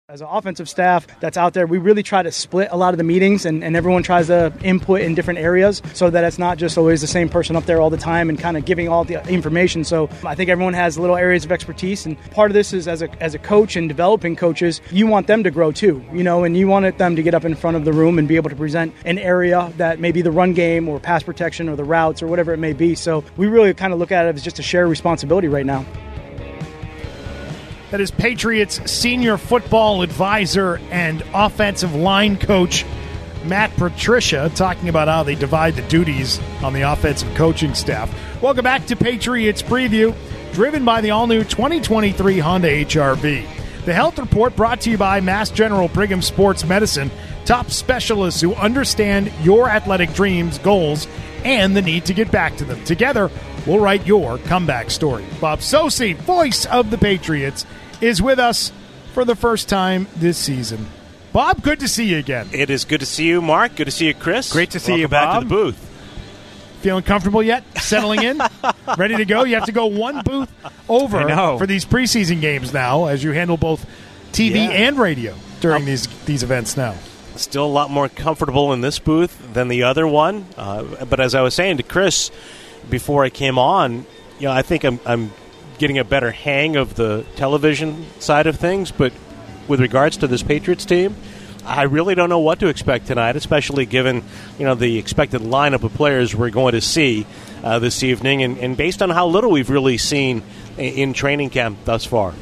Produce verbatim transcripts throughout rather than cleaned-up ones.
As an offensive staff that's out there, we really try to split a lot of the meetings, and, and everyone tries to input in different areas so that it's not just always the same person up there all the time and kind of giving all the information. So I think everyone has little areas of expertise, and part of this is as a as a coach and developing coaches, you want them to grow too, you know, and you want them to get up in front of the room and be able to present an area that may be the run game or pass protection or the routes or whatever it may be. So we really kind of look at it as just a shared responsibility right now. That is Patriots senior football advisor and offensive line coach Matt Patricia talking about how they divide the duties on the offensive coaching staff. Welcome back to Patriots Preview, driven by the all-new twenty twenty-three Honda H R V. The Health Report brought to you by Mass General Brigham Sports Medicine, top specialists who understand your athletic dreams, goals, and the need to get back to them. Together, we'll write your comeback story. Bob Socci, voice of the Patriots, is with us for the first time this season. Bob, good to see you again. It is good to see you, Mark. Good to see you, Chris. Great to see Welcome you, back Bob. to the booth. Feeling comfortable yet? Settling in? Ready to go? You have to go one booth over for these preseason games now as you handle both T V yeah. and radio during um, these these events now. Still a lot more comfortable in this booth than the other one. Uh, but as I was saying to Chris before I came on, you know, I think I'm, I'm getting a better hang of the television side of things. But with regards to this Patriots team, I really don't know what to expect tonight, especially given, you know, the expected lineup of players we're going to see uh, this evening, and, and based on how little we've really seen in, in training camp thus far.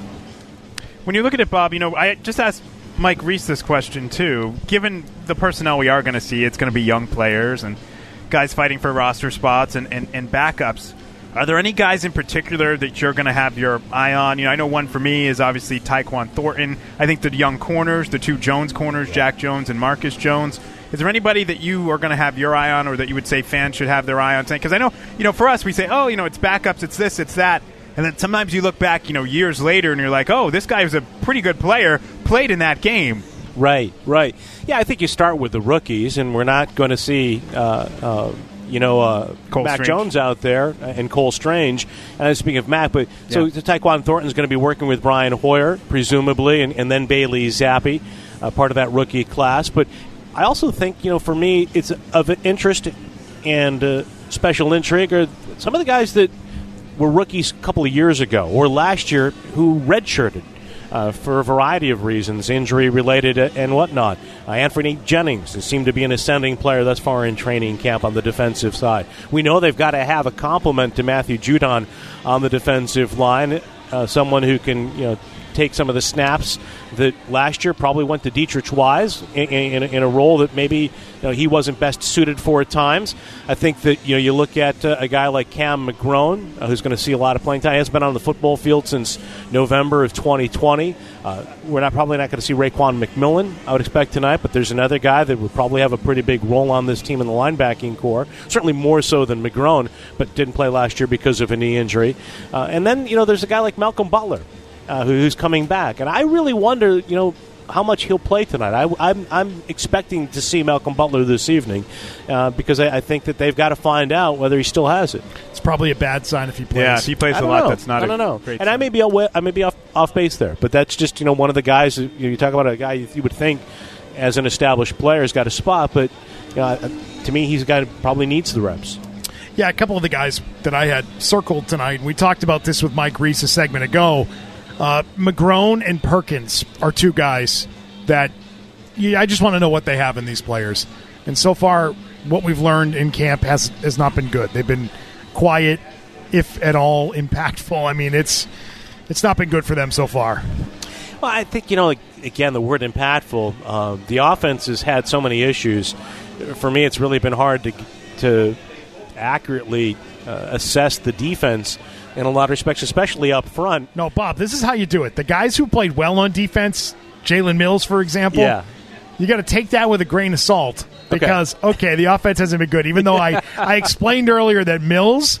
When you look at it, Bob, you know, I just asked Mike Reese this question too. Given the personnel we are going to see, it's going to be young players and guys fighting for roster spots and, and, and backups. Are there any guys in particular that you're going to have your eye on? You know, I know one for me is obviously Tyquan Thornton. I think the young corners, the two Jones corners, Jack Jones and Marcus Jones. Is there anybody that you are going to have your eye on, or that you would say fans should have their eye on? Because I know, you know, for us, we say, oh, you know, it's backups, it's this, it's that. And then sometimes you look back, you know, years later, and you're like, oh, this guy was a pretty good player, played in that game. Right, right. Yeah, I think you start with the rookies, and we're not going to see, uh, uh, you know, uh, Mac Strange. Jones out there and Cole Strange. And speaking of Mac, but so yeah. Tyquan Thornton's going to be working with Brian Hoyer, presumably, and, and then Bailey Zappi, uh, part of that rookie class. But I also think, you know, for me, it's of interest and uh, special intrigue are some of the guys that were rookies a couple of years ago or last year who redshirted uh, for a variety of reasons, injury-related and whatnot. Uh, Anthony Jennings has seemed to be an ascending player thus far in training camp on the defensive side. We know they've got to have a complement to Matthew Judon on the defensive line, uh, someone who can, you know, take some of the snaps that last year probably went to Dietrich Wise in, in, in a role that maybe, you know, he wasn't best suited for at times. I think that, you know, you look at uh, a guy like Cam McGrone, uh, who's going to see a lot of playing time. He hasn't been on the football field since November of twenty twenty. Uh, we're not probably not going to see Raekwon McMillan, I would expect, tonight, but there's another guy that would probably have a pretty big role on this team in the linebacking core, certainly more so than McGrone, but didn't play last year because of a knee injury. Uh, and then, you know, there's a guy like Malcolm Butler, Uh, who's coming back. And I really wonder, you know, how much he'll play tonight. I, I'm, I'm expecting to see Malcolm Butler this evening uh, because I, I think that they've got to find out whether he still has it. It's probably a bad sign if he plays. Yeah, if he plays I a don't lot, know. that's not I a don't know. great And sign. I may be aw- I may be off, off base there, but that's just, you know, one of the guys, you, know, you talk about a guy you, you would think as an established player has got a spot, but you know, to me he's a guy who probably needs the reps. Yeah, a couple of the guys that I had circled tonight, we talked about this with Mike Reese a segment ago. Uh, McGrone and Perkins are two guys that yeah, I just want to know what they have in these players. And so far, what we've learned in camp has has not been good. They've been quiet, if at all impactful. I mean, it's it's not been good for them so far. Well, I think, you know, again, the word impactful, uh, the offense has had so many issues. For me, it's really been hard to, to accurately uh, assess the defense in a lot of respects, especially up front. No, Bob, this is how you do it. The guys who played well on defense, Jalen Mills, for example, yeah. you got to take that with a grain of salt because, okay, okay the offense hasn't been good. Even though I, I explained earlier that Mills,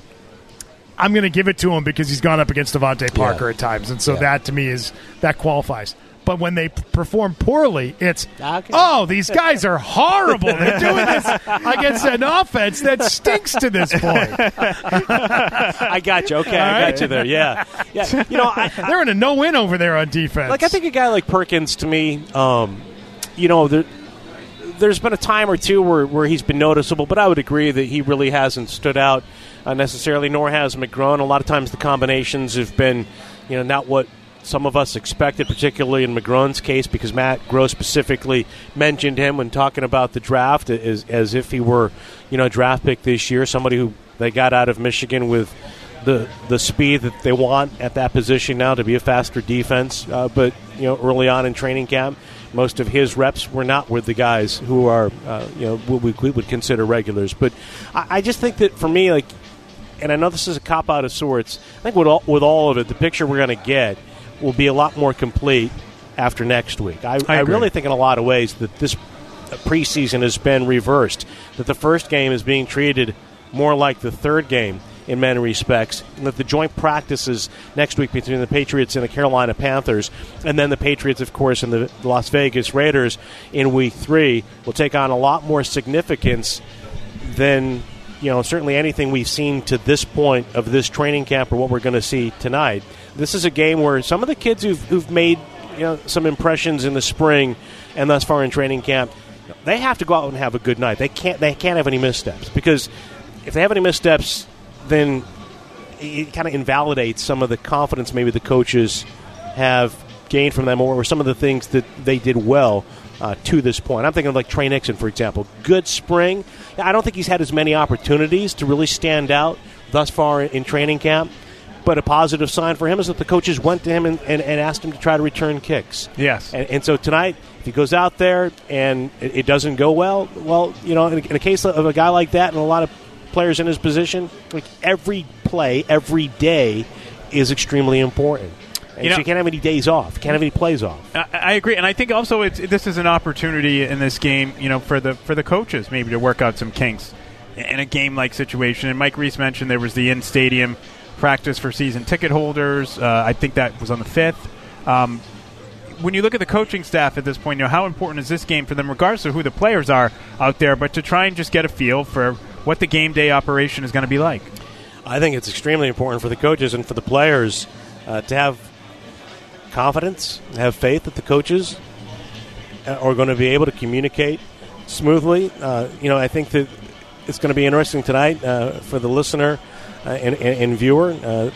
I'm going to give it to him because he's gone up against Devontae Parker yeah. at times. And so yeah. that, to me, is that qualifies. But when they p- perform poorly, it's, okay. oh, these guys are horrible. They're doing this against an offense that stinks to this point. I got you. Okay, All I right. got you there. Yeah. Yeah. You know, I, They're in a no-win over there on defense. Like, I think a guy like Perkins, to me, um, you know, there, there's been a time or two where, where he's been noticeable, but I would agree that he really hasn't stood out uh, necessarily, nor has McGrone. A lot of times the combinations have been, you know, not what some of us expected, particularly in McGrone's case, because Matt Groh specifically mentioned him when talking about the draft as, as if he were, you know, a draft pick this year, somebody who they got out of Michigan with the the speed that they want at that position now to be a faster defense. Uh, but, you know, early on in training camp, most of his reps were not with the guys who are, uh, you know, what we, we would consider regulars. But I, I just think that for me, like, and I know this is a cop-out of sorts, I think with all, with all of it, the picture we're going to get will be a lot more complete after next week. I, I, I really think in a lot of ways that this preseason has been reversed, that the first game is being treated more like the third game in many respects, and that the joint practices next week between the Patriots and the Carolina Panthers, and then the Patriots, of course, and the Las Vegas Raiders in week three will take on a lot more significance than, you know, certainly anything we've seen to this point of this training camp or what we're going to see tonight. This is a game where some of the kids who've, who've made, you know, some impressions in the spring and thus far in training camp, they have to go out and have a good night. They can't they can't have any missteps, because if they have any missteps, then it kind of invalidates some of the confidence maybe the coaches have gained from them, or some of the things that they did well uh, to this point. I'm thinking of like Trey Nixon, for example. Good spring. I don't think he's had as many opportunities to really stand out thus far in training camp, but a positive sign for him is that the coaches went to him and, and, and asked him to try to return kicks. Yes. And, and so tonight, if he goes out there and it, it doesn't go well, well, you know, in, in a case of a guy like that and a lot of players in his position, like every play, every day is extremely important. And you know, so you can't have any days off. You can't have any plays off. I, I agree, and I think also it's, this is an opportunity in this game, you know, for the for the coaches maybe to work out some kinks in a game-like situation. And Mike Reese mentioned there was the in-stadium practice for season ticket holders. Uh, I think that was on the fifth. Um, when you look at the coaching staff at this point, you know, how important is this game for them, regardless of who the players are out there, but to try and just get a feel for what the game day operation is going to be like? I think it's extremely important for the coaches and for the players uh, to have confidence, have faith that the coaches are going to be able to communicate smoothly. Uh, you know, I think that it's going to be interesting tonight uh, for the listener uh, and, and, and viewer. Uh,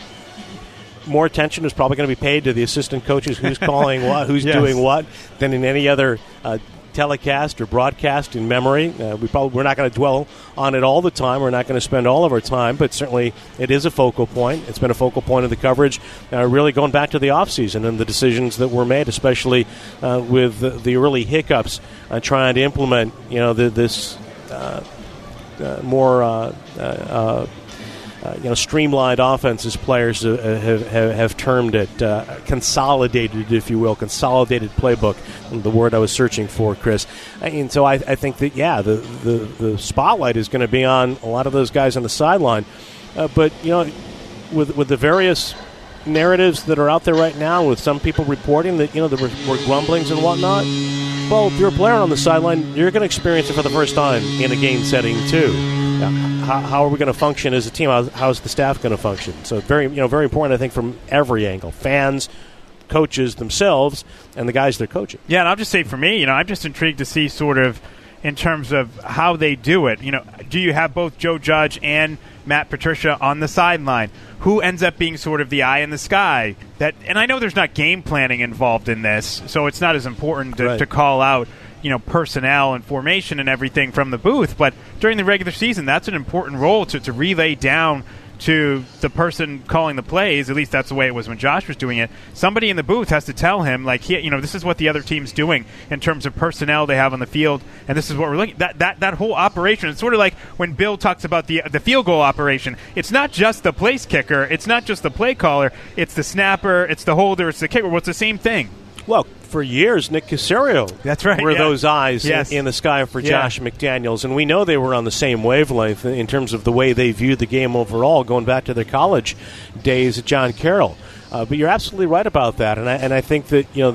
more attention is probably going to be paid to the assistant coaches, who's calling what, who's yes. doing what, than in any other uh, telecast or broadcast in memory. Uh, we probably we're not going to dwell on it all the time. We're not going to spend all of our time, but certainly it is a focal point. It's been a focal point of the coverage, uh, really going back to the offseason and the decisions that were made, especially uh, with the, the early hiccups uh, trying to implement, you know, the, this uh, uh, more uh, uh, uh, Uh, you know, streamlined offense, as players uh, have, have, have termed it, uh, consolidated, if you will, consolidated playbook, the word I was searching for, Chris. And so I, I think that, yeah, the, the, the spotlight is going to be on a lot of those guys on the sideline. Uh, but, you know, with with the various narratives that are out there right now, with some people reporting that, you know, there were, were grumblings and whatnot, well, if you're a player on the sideline, you're going to experience it for the first time in a game setting, too. How, how are we going to function as a team? How, how's the staff going to function? So very, you know, very important, I think, from every angle: fans, coaches themselves, and the guys they're coaching. Yeah, and I'll just say for me, you know, I'm just intrigued to see sort of in terms of how they do it. You know, do you have both Joe Judge and Matt Patricia on the sideline? Who ends up being sort of the eye in the sky? That, and I know there's not game planning involved in this, so it's not as important to, right. to call out, you know, personnel and formation and everything from the booth. But during the regular season, that's an important role to, to relay down to the person calling the plays. At least that's the way it was when Josh was doing it. Somebody in the booth has to tell him, like, he, you know, this is what the other team's doing in terms of personnel they have on the field, and this is what we're looking at. That, that, that whole operation, it's sort of like when Bill talks about the the field goal operation. It's not just the place kicker. It's not just the play caller. It's the snapper. It's the holder. It's the kicker. Well, it's the same thing. Well, for years, Nick Caserio That's right, were yeah. those eyes yes. in, in the sky for yeah. Josh McDaniels. And we know they were on the same wavelength in terms of the way they viewed the game overall, going back to their college days at John Carroll. Uh, but you're absolutely right about that. And I, and I think that, you know,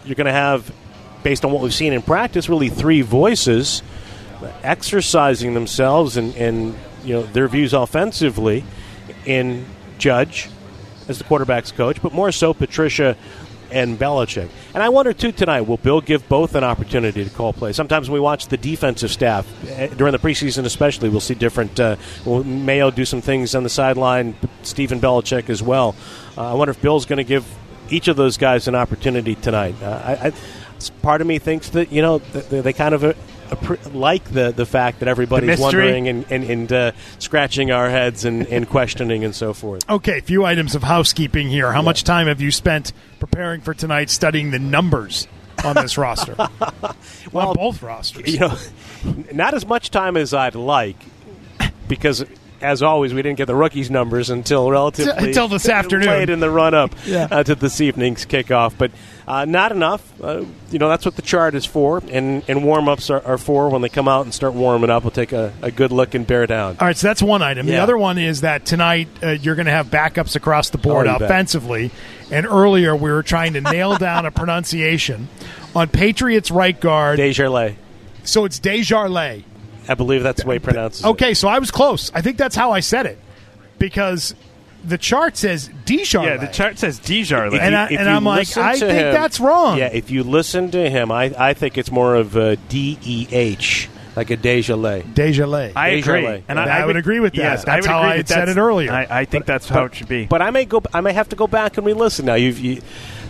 you're going to have, based on what we've seen in practice, really three voices exercising themselves and, and you know their views offensively in Judge as the quarterback's coach, but more so Patricia and Belichick. And I wonder, too, tonight, will Bill give both an opportunity to call plays? Sometimes when we watch the defensive staff, during the preseason especially, we'll see different uh, – Mayo do some things on the sideline, Stephen Belichick as well. Uh, I wonder if Bill's going to give each of those guys an opportunity tonight. Uh, I, I, part of me thinks that, you know, they, they kind of uh, like the, the fact that everybody's wondering and, and, and uh, scratching our heads and, and questioning and so forth. Okay, a few items of housekeeping here. How yeah. much time have you spent preparing for tonight studying the numbers on this roster? well, on both rosters. You know, not as much time as I'd like because – as always, we didn't get the rookies' numbers until relatively until this afternoon, late in the run-up yeah. uh, to this evening's kickoff. But uh, not enough. Uh, you know, that's what the chart is for, and, and warm-ups are, are for when they come out and start warming up. We'll take a, a good look and bear down. All right, so that's one item. Yeah. The other one is that tonight uh, you're going to have backups across the board oh, offensively. Bet. And earlier we were trying to nail down a pronunciation on Patriots right guard. Desjardins. So it's Desjardins. I believe that's the way he pronounces it. Okay, so I was close. I think that's how I said it because the chart says Desjardins. Yeah, the chart says Desjardins. And, I, and I'm like, I think him, that's wrong. Yeah, if you listen to him, I, I think it's more of a D E H, like a Desjardins. Desjardins. I agree. Desjardins. And I, I, I would agree with that. Yes, that's I how I had said it earlier. I, I think but, that's but, how it should be. But I may go. I may have to go back and re-listen now. You've... You,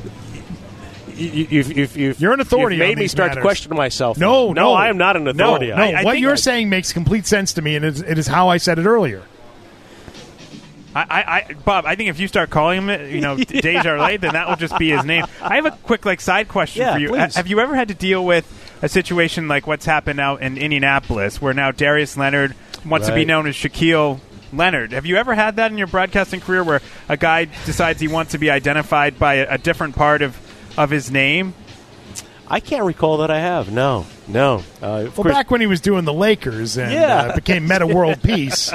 You, you've, you've, you've, you're an authority. You've made on me these start matters. to question myself. No, no, no, I am not an authority. No, no. I, I what you're I, saying makes complete sense to me, and it is, it is how I said it earlier. I, I, Bob, I think if you start calling him, it, you know, yeah. Desjardins, then that will just be his name. I have a quick, like, side question yeah, for you. Please. Have you ever had to deal with a situation like what's happened out in Indianapolis, where now Darius Leonard wants right. to be known as Shaquille Leonard? Have you ever had that in your broadcasting career, where a guy decides he wants to be identified by a, a different part of, of his name? I can't recall that I have. No, no. Uh, well, course. back when he was doing the Lakers and yeah. uh, became Meta World Peace.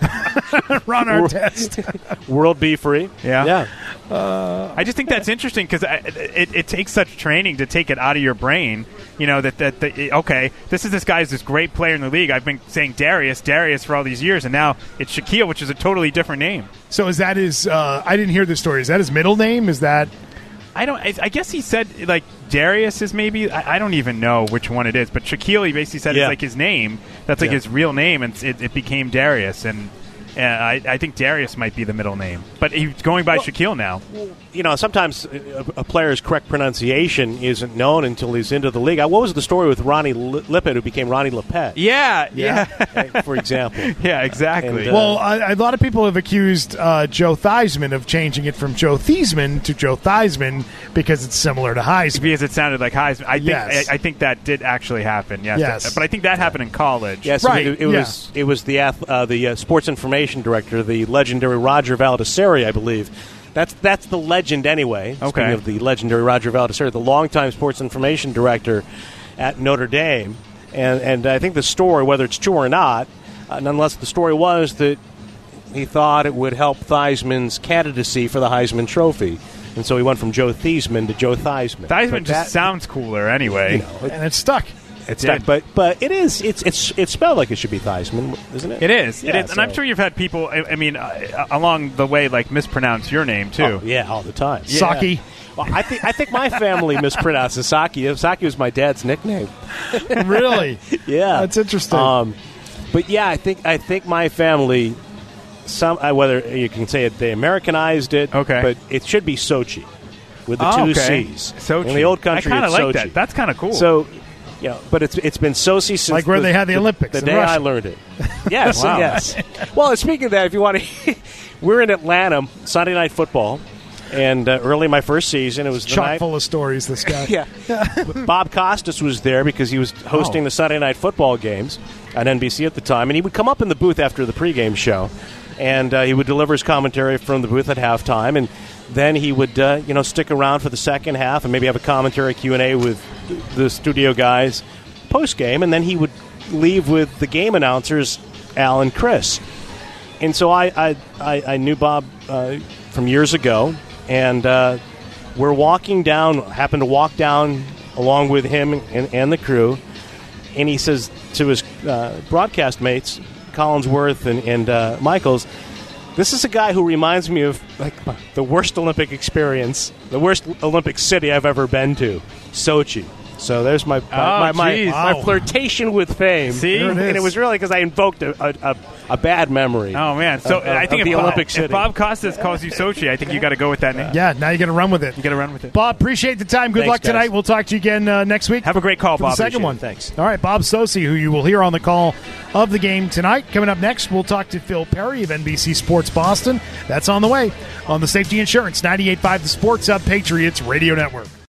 Ron Artest. World Be Free. Yeah. Yeah. Uh, I just think that's interesting because it, it takes such training to take it out of your brain. You know, that, that, that okay, this is this guy's this great player in the league. I've been saying Darius, Darius for all these years, and now it's Shaquille, which is a totally different name. So is that his, uh, I didn't hear this story. Is that his middle name? Is that... I don't. I guess he said like Darius is maybe. I, I don't even know which one it is. But Shaquille, he basically said yeah. it's like his name. That's like yeah. his real name, and it, it became Darius. And uh, I, I think Darius might be the middle name. But he's going by well, Shaquille now. You know, sometimes a, a player's correct pronunciation isn't known until he's into the league. What was the story with Ronnie Lippett, who became Ronnie Lepet? Yeah, yeah. yeah. For example. Yeah, exactly. And, uh, well, a, a lot of people have accused uh, Joe Theismann of changing it from Joe Theismann to Joe Theismann because it's similar to Heisman. Because it sounded like Heisman. I think yes. I, I think that did actually happen. Yes. yes. But I think that happened in college. Yes, right. It, it yeah. was it was the uh, the uh, sports information director, the legendary Roger Valdesari, I believe. That's that's the legend anyway. Okay. Speaking of the legendary Roger Valdesari, the longtime sports information director at Notre Dame, and and I think the story, whether it's true or not, uh, nonetheless, the story was that he thought it would help Theismann's candidacy for the Heisman Trophy, and so he went from Joe Theismann to Joe Theismann. Theismann but just that, sounds cooler anyway, you know, and it's stuck. It's stuck, but but it is it's it's it's spelled like it should be Theismann, isn't it? It is. Yeah, it is, and so. I'm sure you've had people. I, I mean, uh, along the way, like mispronounce your name too. Oh, yeah, all the time. Yeah. Saki. Well, I think I think my family mispronounces Saki. Saki was my dad's nickname. Really? Yeah, that's interesting. Um, but yeah, I think I think my family, some uh, whether you can say it, they Americanized it. Okay, but it should be Sochi with the oh, two okay. C's. Sochi. In the old country, I kind of it's like Sochi. that. That's kind of cool. So. You know, but it's it's been Sochi since like where the, they had the, the Olympics. The in day Russia. I learned it. Yes, wow. yes. Well, speaking of that, if you want to, we're in Atlanta Sunday Night Football, and uh, early in my first season, it was the chock night, full of stories. This guy, yeah. Bob Costas was there because he was hosting oh. the Sunday Night Football games on N B C at the time, and he would come up in the booth after the pregame show, and uh, he would deliver his commentary from the booth at halftime, and then he would uh, you know stick around for the second half and maybe have a commentary Q and A with the studio guys post game, and then he would leave with the game announcers, Al and Chris. And so I I, I, I knew Bob uh, from years ago, and uh, we're walking down, happen to walk down along with him and, and the crew, and he says to his uh, broadcast mates, Collinsworth and, and uh, Michaels, this is a guy who reminds me of like the worst Olympic experience, the worst Olympic city I've ever been to, Sochi. So there's my my, Oh, my, my, geez. my Wow. flirtation with fame. See? There it and is. it was really because I invoked a, a, a, a bad memory. Oh man! So of- I think of if the Bob, Olympic if city. Bob Costas calls you Sochi, I think you got to go with that name. Yeah, now you got to run with it. You got to run with it. Bob, appreciate the time. Good Thanks, luck tonight. guys. We'll talk to you again uh, next week. Have a great call, for Bob. the second Appreciate it. one. Thanks. All right, Bob Sosi, who you will hear on the call of the game tonight. Coming up next, we'll talk to Phil Perry of N B C Sports Boston. That's on the way on the Safety Insurance ninety-eight point five The Sports Hub Patriots Radio Network.